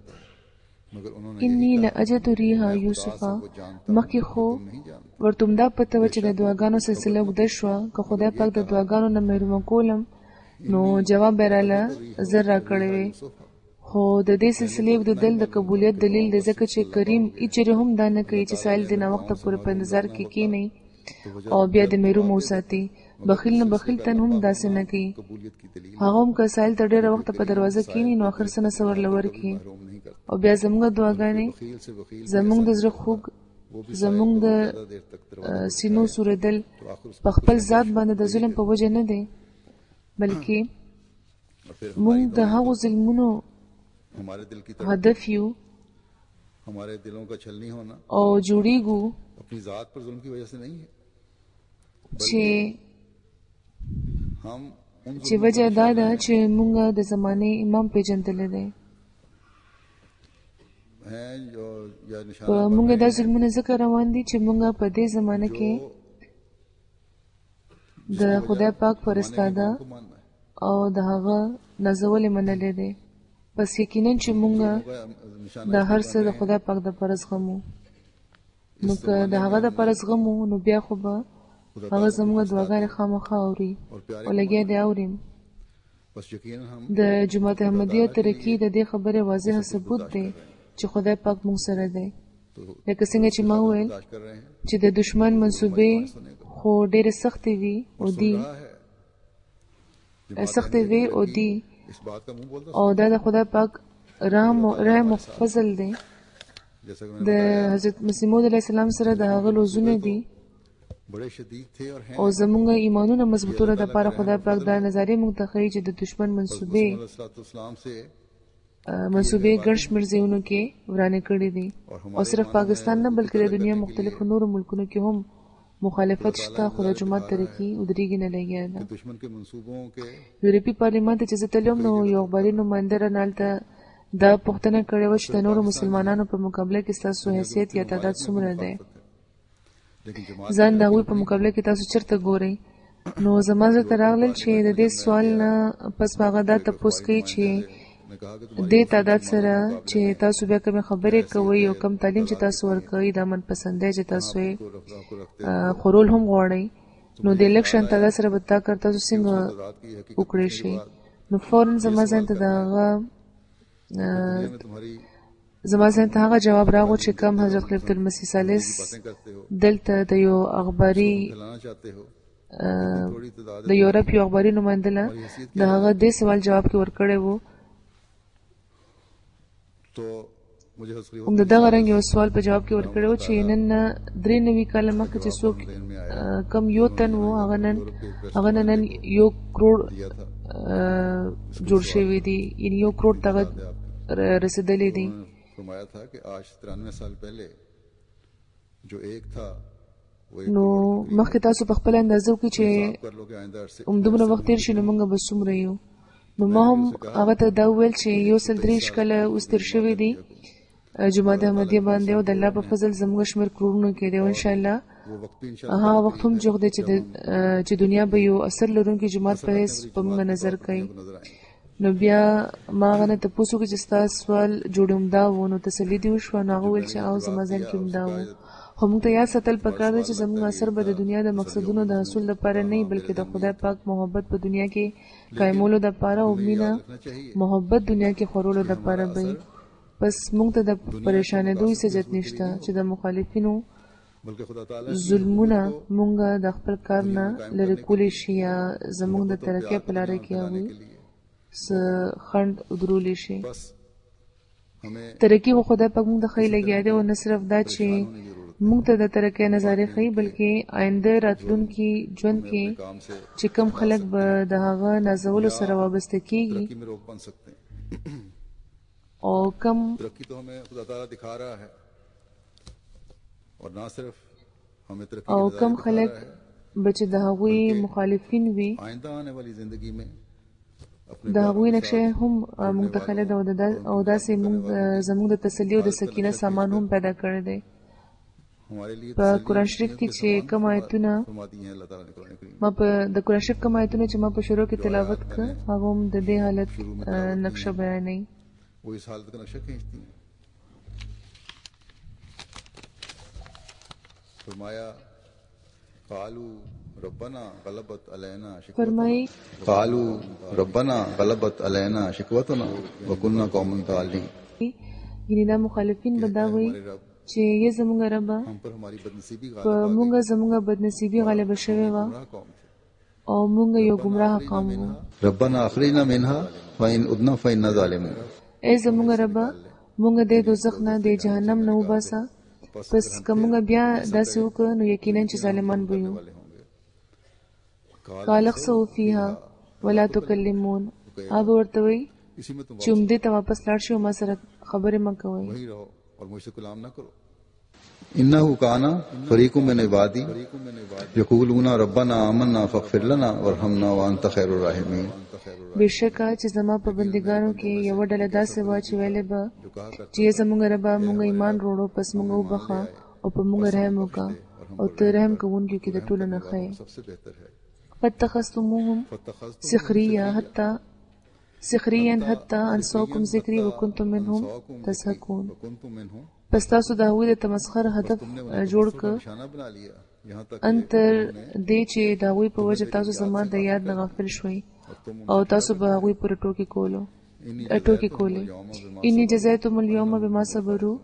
انی لاجد ریحا یوسفه. مخکې خو ورته همدا پته وه چې د دعاګانو سلسله اوږده شوه. که خدای پاک د دعاګانو نه محرومه کولم نو جواب به یې راله زر راکړی وی. خو د دې سلسلې اوږدېدل د قبولیت دلیل دی، ځکه چې کریم هېڅ چېرې هم دا نه کوي چې سایل دې ناوخته پورې په انتظار کې کښېنئ او بیا د محرومه وساتي. بخیل نه بخیل تن هم داسې نه کوي. هغه هم که سایل ته ډېره وخته په دروازه کښېني نو آخر څه نه څه ورله ورکړي. او بیا زموږ دعاګانې زموږ د زړه خوږ زموږ د سینو سوریدل په خپل ذات باندې د ظلم په وجه نه دی، بلکې موږ د هغو ظلمونو هدف یو او جوړیږو چې چې وجه دا ده چې موږ د زمانې امام پیژندلی دی. په موږ دا ظلمونه ځکه روان دي چې موږ په دې زمانه کې د خدای پاک فرستاده او د هغه نازولې منلې دی. پس یقینا چې موږ د هر څه د خدای پاک د پاره زغمو. نو که د هغه د پاره زغمو نو بیا خو به هغه زموږ دعاګانې خامخا اوري او لګیا دی اوریم. د جماعت احمدیه ترقي د دې خبرې واضح ثبوت دی چې خدای پاک موږ سره دی. لکه څنګه چې ما وویل چې د دشمن منصوبې خو ډېرې سختې وي او دي سختې وي او دي او دا د خدای پاک رحم او فضل دی. د حضرت مسیح موعود علیه السلام سره د هغه لوزونه دي او زمونږ ایمانونه مضبوطولو دپاره خدای پاک دا نظریې موږ ته ښیي چې د دشمن منصوبې منصوبې ګڼ شمېر ځایونو کې ورانې کړي دي او صرف پاکستان نه بلکې د دنیا مختلفو نورو ملکونو کې هم مخالفت شته خو د جماعت طریقې ودرېږي نه لګیا ده. दुश्मन के मंसूबों के یورپي پارلمان ته چې زه تللی وم نو یو اخباري نماینده رانه هلته دا پوښتنه کړې وه چې د نورو مسلمانانو په مقابله کې ستاسو حیثیت یا تعداد څومره دی، ځان د هغوی په مقابله کې تاسو چېرته ګورئ. نو زما زړه ته راغلل چې د دې سوال نه پس به هغه دا تپوس کوي چې دې تعداد سره چې تاسو بیا کومې خبرې کوئ او کم تعلیم چې تاسو ورکوئ دا منپسندی چې تاسو یې خورول هم غواړئ، نو د الیکشن تعداد سره به تا کار تاسو څنګه وکړی شئ. نو فوراً زما ذهن ته د هغه زما ذهن ته هغه جواب راغو چې کوم حضرت خلیفة المسیح ثالث دلته د یو اخباري د یورپ یو اخباري نماینده له د هغه دې سوال جواب کې ورکړی وو. هم د دغه رنګ یو سوال په جواب کې ورکړی وو چې نن درې نوي کاله مخکې چې څوک کم یو تن وو هغه نن هغه نن یو کروڑ جوړ شوي دي، یعنې یو کروڑ ته رسېدلی دي. فرمایا था कि आज तिरानवे साल पहले जो एक था نو مخکې تاسو په خپل اندازه وکړئ چې همدومره وخت تېر شي نو موږ به څومره یو. نو ما هم هغه ته دا وویل چې یو سل درېیشت کاله اوس تېر شوي دي جماعت احمدیه باندې او د الله په فضل زموږ شمېر کروړونو کې دی او انشاءالله هغه وخت هم جوغ دی چې دنیا به یو اثر لرونکی جماعت په حیث په موږ نظر کوي. نو بیا ما هغه نه تپوس وکړو چې ستا سوال جوړ همدا و، نو تسلي دې وشوه. نو هغه وویل چې او زما ذهن کې همدا و، خو موږ ته یاد ساتل پکار دی چې زموږ اثر به د دنیا د مقصدونو د حصول لپاره نه وي بلکې د خدای پاک محبت په دنیا کې قایمولو دپاره او مینه محبت دنیا کې خورولو دپاره به وي. پس موږ ته د پریشانېدو هېڅ حاجت نشته چې د مخالفینو ظلمونه موږ د خپل کار نه لرې کولی شي یا زموږ د ترقۍ په لاره کې هغوی څه خنډ ودرولی شي. ترقي خو خدای پاک موږ ته ښایي لګیا دی او نه صرف دا چې موږ ته د ترقۍ نظارې ښایي بلکې آینده راتلونکي ژوند کې چې کوم خلک به د هغه نازولو سره وابسته کېږي او کم او کم خلک به چې د هغوی مخالفین وي د هغوی نقشه هم منتقله ده او داسې زموږ د تسلي او د سکینه سامان هم پیدا کړی دی. په قرآن شریف کې چې کوم آیتونه ما په د قرآن شریف کوم آیتونه چې ما په شروع کې تلاوت کړ هغه هم د دې حالت نقشه بیانوي. فرمایا قالوا ربنا غلبت علينا فرمایي قالوا ربنا غلبت علينا شقوتنا وكنا قوما ضالين. یعنې دا مخالفین به دا وایي چې یې زموږ ربه په موږ زموږ بدنصیبي غالبه شوې وه او موږ یو ګمراه قوم وو. ربنا اخرجنا منها فإن عدنا فإنا ظالمون. ای زموږ ربه موږ د دوزخ نه د جهنم نه وباسه پس که موږ بیا داسې وکړو نو یقینا چې ظالمان به یو. قال اخسئوا فيها ولا تكلمون. هغه ورته وایي چې همدې ته واپس لاړ شئ او ما سره خبرې مه کوئ. إنه كان فريق من عبادي يقولون ربنا آمنا فاغفر لنا وارحمنا وأنت خير الراحمين. بېشکه چې زما په بندګانو کې یوه ډله داسې وه چې ویلې به چې زموږ ربه موږ ایمان وروړو پس موږ وبخه او په موږ رحم وکړه او ته رحم کوونکو کې د ټولو نه ښه یې. فاتخذتموهم سخريا حتى سخريا حتى انسوكم ذکري وكنتم منهم تضحكون. پس تاسو د هغوی د تمسخر هدف جوړ کړ ان تر دې چې د هغوی په وجه تاسو زما د یاد نه غافل شوئ او تاسو به هغوی پورې ټوکې کولو ټوکې کولې. انی جزیتهم اليوم بما صبروا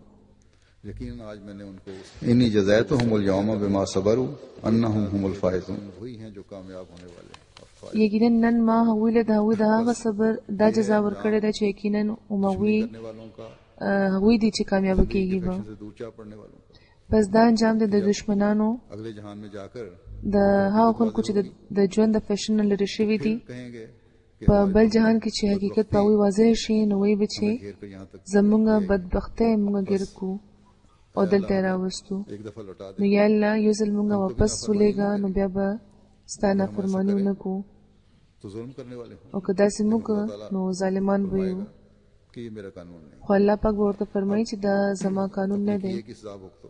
انی جزیتهم اليوم بما صبروا انهم هم الفائزون. یقینا نن ما هغوی له د هغوی د هغه صبر دا جزا ورکړې ده چې یقینا هغوی هغوی دي چې کامیابه کېږي به. پس دا انجام دی د دشمنانو د هغو خلکو چې د ژوند د فیشن نه لرې شوي دي په بل جهان کې چې حقیقت په هغوی واضح شي نو وایي به چې زموږ بدبختۍ موږ ګیر کړو او دلته راوستو. एक दफा लौटा نو दे یا الله یو ځل مونږه واپس ولېږه نو بیا به ستا نافرماني ونه کړو، तो जुल्म करने वाले हों او که داسې موږ نو ظالمان به یو. कि ये मेरा कानून नहीं خو الله پاک به ورته فرمایي چې دا زما قانون نه دی. ये की सजा भुगतो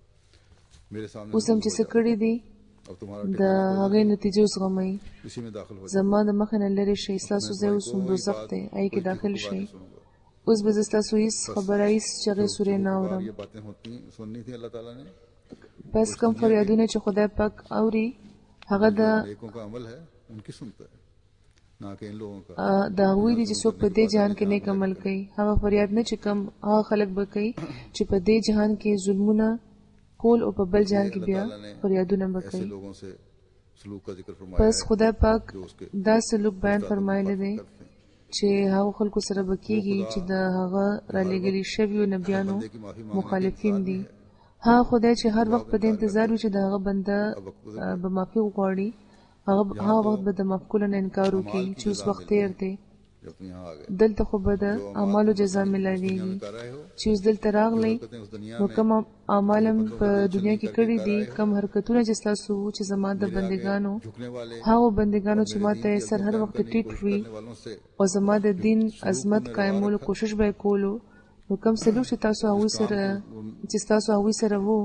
मेरे सामने اوس هم چې څه کړي دي अब तुम्हारा د هغې نتیجې وزغمئ. इसी में दाखिल हो زما د مخې نه لرې شئ، ستاسو ځای اوس دوزخ دی، هغې کې داخل شئ. اوس به زه ستاسو هېڅ خبره هېڅ چغې سورې نه اورم. ये बातें होती सुननी थी अल्लाह ताला ने بس کم فریادونه چې خدای پاک اوري هغه د नेकों का अमल है उनकी सुनता है ना कि इन लोगों का د هغوی دي چې څوک په دې جهان کې نیک عمل کوي. هغه فریاد نه چې کم هغه خلک به کوي چې په دې جهان کې ظلمونه کول او په بل جهان کې بیا فریادونه به ऐसे کوي. लोगों से सलूक का जिक्र फरमाया بس है خدای پاک دا سلوک بیان فرمایلی دی چې هغه خلکو سره به کېږي چې د هغه رالېږلي شویو نبیانو مخالفین دي. هغه خدای چې هر وخت په دې انتظار وي چې د هغه بنده به معافي وغواړي، هغه هغه وخت به د معاف کولو نه انکار وکړي چې اوس وخت تېر دی. जब तुम यहाँ आ गए دلته خو به د اعمالو جزا ملاویږي कर रहे हो چې اوس دلته راغلی कहते हैं उस दुनिया نو کوم اعمال هم په دنیا کې کړي دي، کوم حرکتونه چې ستاسو وو چې زما د بندګانو झुकने वाले هغه بندګانو چې ما ته سر هر وخت ټیټ وي करने वालों से او زما د دین عظمت قایمولو کوشش به کولو، نو کوم سلوک چې تاسو هغوی سره چې تاسو هغوی سره وو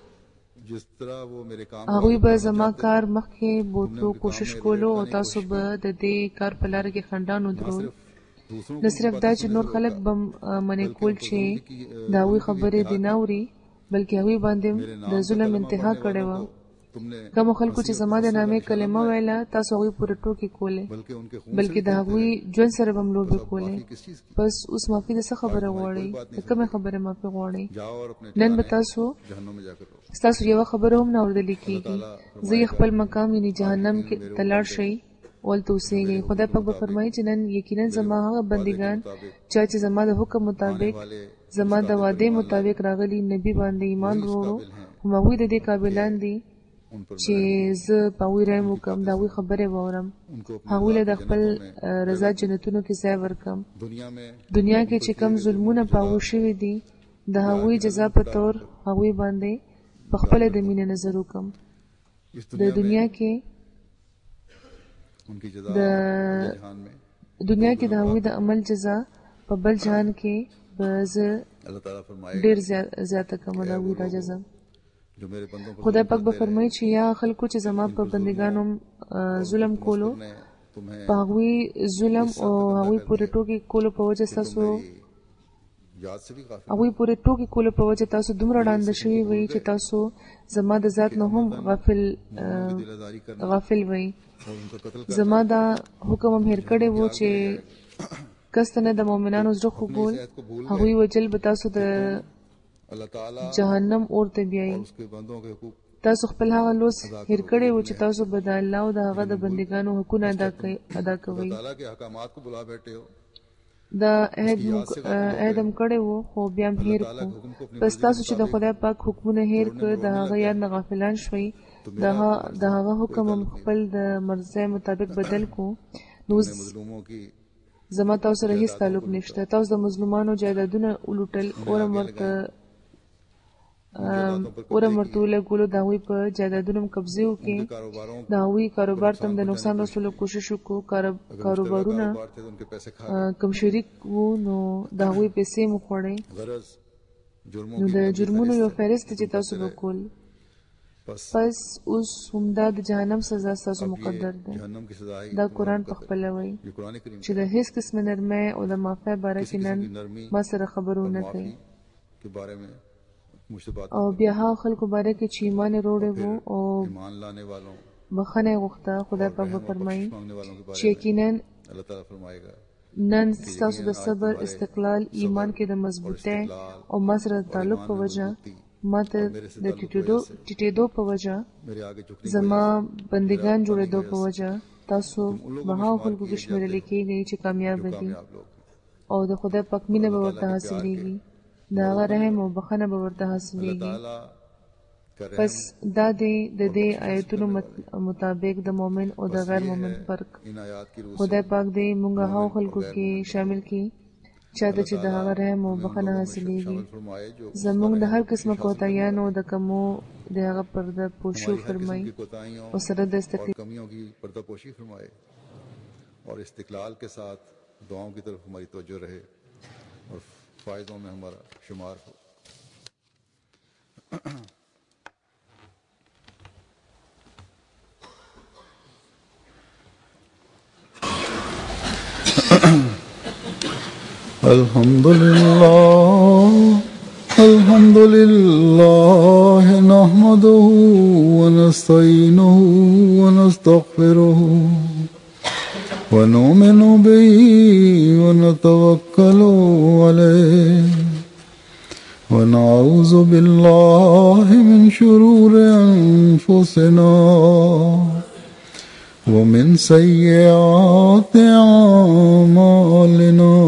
जिस तरह वो मेरे काम هغوی به زما کار مخکې بوتلو کوشش کولو او تاسو به د دې کار په لاره کې خنډان ودرول. दूसरों نه صرف دا چې نور خلک به منې کول چې د هغوی خبرې دې نه اوري، بلکې هغوی باندې د ظلم انتها کړې وه. तुमने کومو خلکو چې زما د نامې کلمه ویله تاسو هغوی پورې ټوکې کولې، बल्कि उनके खून بلکې د هغوی ژوند سره به م لوبې کولې. किस चीज की بس اوس معافي د څه خبره غواړئ؟ د کومې خبرې معافي غواړئ؟ जाओ और अपने نن به تاسو जहन्नुम में जाकर रहो ستاسو یوه خبره هم نه اورېدلې کېږي. زه یې خپل مقام یعنې جهنم کې ته لاړ شئ او هلته اوسېږئ. خدای پاک به فرمایي چې نن یقینا زما هغه بندګان چا چې زما د حکم مطابق زما د وعدې مطابق راغلي نبي باندې ایمان وروړو، هم هغوی د دې قابلان دي उन पर چې زه په هغوی رحم وکړم، د هغوی خبرې واورم، उनको अपने هغوی له د خپل رضا جنتونو کې ځای ورکړم. दुनिया में دنیا کې چې کم ظلمونه په هغوی شوي دي د هغوی جزا په طور هغوی باندې په خپله د مینې نظر وکړم. इस د دنیا کې उनकी जजा د जहान में دنیا کې د هغوی د عمل جزا په بل جهان کې به زه अल्लाह ताला फरमाए ډېر زیاته کړم د هغوی دا جزا. जो मेरे बंदों पर خدای پاک به فرمایي چې یا خلکو چې زما په بندګانو ظلم کولو، ने तुम्हें په هغوی ظلم او هغوی پورې ټوکې کولو په وجه ستاسو याद से भी काफी هغوی پورې ټوکې کولو په وجه تاسو دومره ړانده شوي وئ چې تاسو زما د ذات نه هم غافل दिलदारी करना غافل وئ. और उनका कत्ल زما دا حکم هم هېر کړی و چې کس ته نه د مؤمنانو زړه خوږول، هغوی وجل به تاسو د अल्लाह ताला جهنم اور ته بیایي. और उसके बंदों के हुकूक تاسو خپل هغه لوس هېر کړی و چې تاسو به د الله او د هغه د بندګانو حقونه ادا کوئ ادا کوئ. ताला के अहकामात को बुला बैठे हो دا عهد عهد هم کړی و خو بیا هم هېر کړو. بس تاسو چې د خدای پاک حکمونه هېر کړ، د هغه یاد نه غافلان شوئ، د هغه حکم هم خپل د مرضۍ مطابق بدل کو، نو मजलूमों की زما تاسو سره هېڅ تعلق نشته. تاسو د مظلومانو جایدادونه ولوټل، اورم ورته اورم ورته ولګولو، د هغوی په جایدادونو هم قبضې وکړې، कारोबारों د هغوی کاروبار ته هم د نقصان رسولو کوشش وکړو. کاروبارونه कारोबार थे तो उनके पैसे खा کم شریک وو نو د هغوی پیسې مو خوړې. गरज जुर्मों نو की د جرمونو یو فهرست چې تاسو به کول. बस پس اوس همدا د جهنم سزا ستاسو مقدر ده. जहन्नम की सजा ही دا قرآن په خپله وایي ये कुरान करीम چې د هیڅ قسمه نرمۍ او د معافۍ باره کې نن ما سره خبرونه کوي. के बारे में मुझसे बात او بیا هغه خلکو باره کې چې ایمان یې روړی وو او ईमान लाने वालों بخښنه یې غوښته، خدای پاک به فرمایي मांगने वालों के چې बारे में یقینا अल्लाह ताला फरमाएगा نن ستاسو د صبر، استقلال، ایمان کې د مضبوطۍ او ما سره د تعلق په وجه، ما ته د ټیټېدو په وجه، मेरे आगे झुकने زما بندگان جوړېدو په وجه تاسو به هغو خلکو کې شمېرل کېږئ چې کامیابه دي आप लोग او د خدای پاک مینه به ورته حاصلېږي، د هغه رحم او بخښنه به ورته حاصلېږي. ताला करे پس دا دی د دې آیتونو مطابق د مؤمن او د غیر مؤمن فرق. इन आयात की रूह خدای پاک دې مونږ هغو خلکو کې شامل کړي چاته چې د هغه رحم او بخښنه حاصلېږي زموږ د هر قسمه کوتاهیانو د کمو د هغه پرده پوشو فرمایي او سره د استقلال कमियों की पर्दा पोशी फरमाए और इस्तिकलाल के साथ दुआओं की तरफ हमारी तवज्जो रहे और फायदों में हमारा शुमार हो। अल्हम्दुलिल्लाह अल्हम्दुलिल्लाह नहमदुहु व नस्तईनुहु व नस्तगफिरुहु व नु'मिनु बिही व नतवक्कलु अलैहि व नऊज़ु बिल्लाहि मिन शुरूरि अनफुसिना व मिन सय्यिआति अमालिना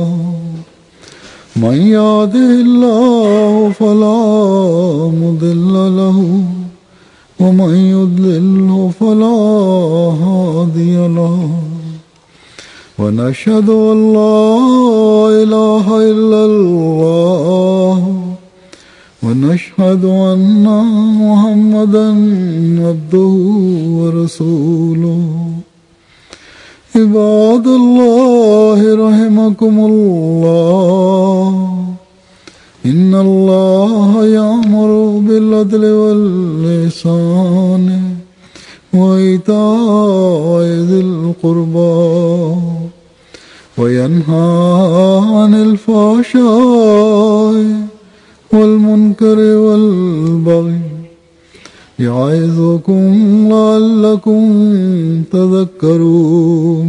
मन यहदिहिल्लाहु फला मुदिल्ल लहु व मन युद्लिल्हु फला हादिय लहु व नशहदु अन ला इलाहा इल्लल्लाह व नशहदु अन्ना मुहम्मदन अब्दुहु व रसूलुहु। इबादुल्लाह रहमकुमुल्लाह इन्नल्लाह यअमुरु बिल अदलि वल इहसान व ईताइ ज़िल क़ुर्बा व यन्हा अनिल फ़हशाइ वल मुनकरि वल बग़य यअज़ुकुम लअल्लकुम तज़क्करून।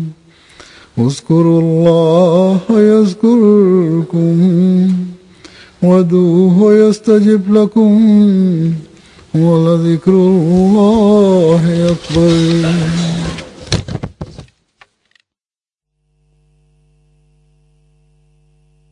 उज़्कुरुल्लाह यज़्कुरुकुम वदूहु यस्तजिब लकुम व लज़िक्रुल्लाहि अकबर।